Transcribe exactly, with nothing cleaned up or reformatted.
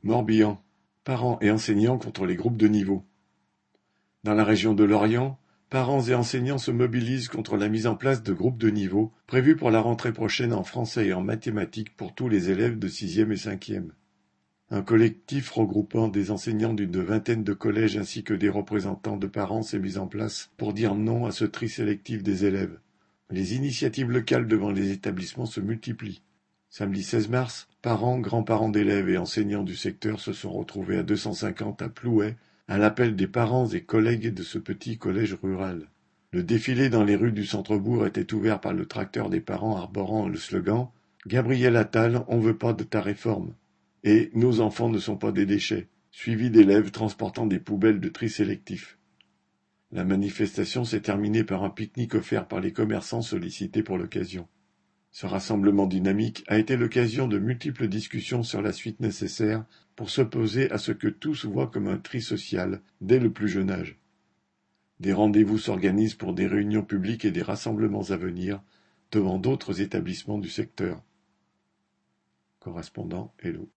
Morbihan: parents et enseignants contre les groupes de niveau. Dans la région de Lorient, parents et enseignants se mobilisent contre la mise en place de groupes de niveau prévus pour la rentrée prochaine en français et en mathématiques pour tous les élèves de sixième et cinquième. Un collectif regroupant des enseignants d'une vingtaine de collèges ainsi que des représentants de parents s'est mis en place pour dire non à ce tri sélectif des élèves. Les initiatives locales devant les établissements se multiplient. Samedi seize mars, parents, grands-parents d'élèves et enseignants du secteur se sont retrouvés à deux cent cinquante à Plouay à l'appel des parents et collègues de ce petit collège rural. Le défilé dans les rues du centre-bourg était ouvert par le tracteur des parents arborant le slogan « Gabriel Attal, on veut pas de ta réforme » et « Nos enfants ne sont pas des déchets », suivi d'élèves transportant des poubelles de tri sélectif. La manifestation s'est terminée par un pique-nique offert par les commerçants sollicités pour l'occasion. Ce rassemblement dynamique a été l'occasion de multiples discussions sur la suite nécessaire pour s'opposer à ce que tous voient comme un tri social dès le plus jeune âge. Des rendez-vous s'organisent pour des réunions publiques et des rassemblements à venir devant d'autres établissements du secteur. Correspondant Hello.